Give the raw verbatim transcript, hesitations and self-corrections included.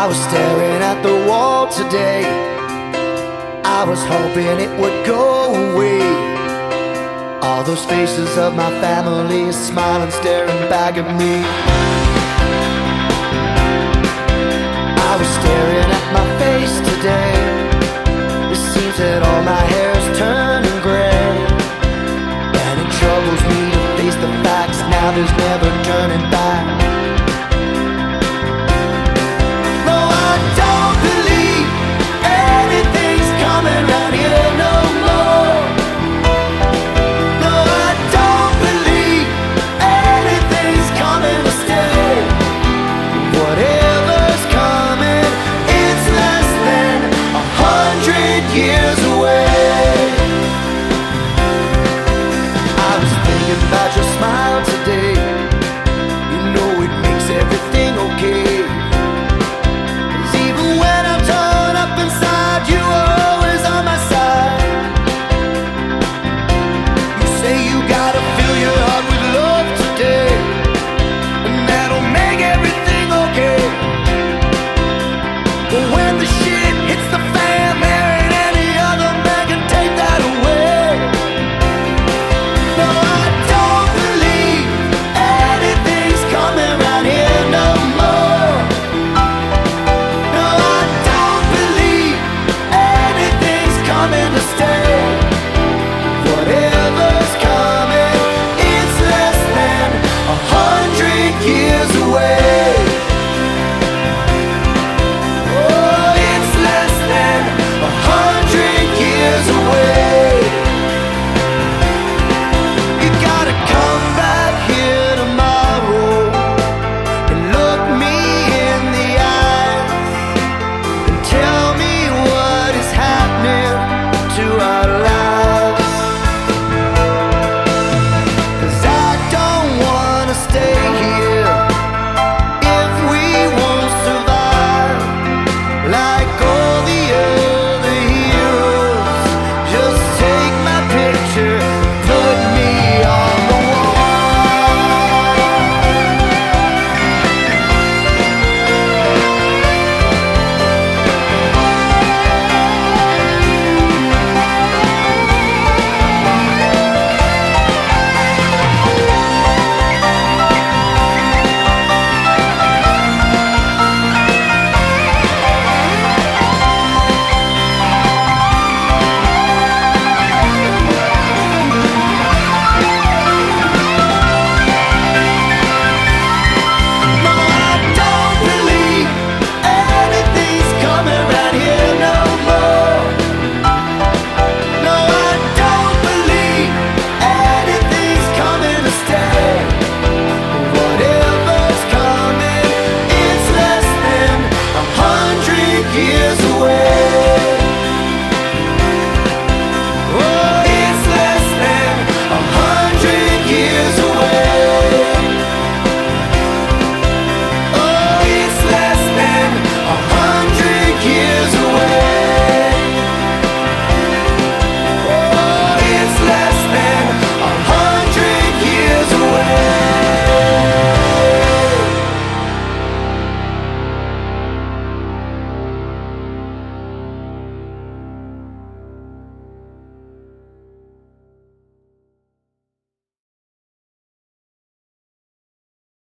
I was staring at the wall today. I was hoping it would go away. All those faces of my family smiling, staring back at me. I was staring at my face today. It seems that all my hair's turning gray, and it troubles me to face the facts. Now there's no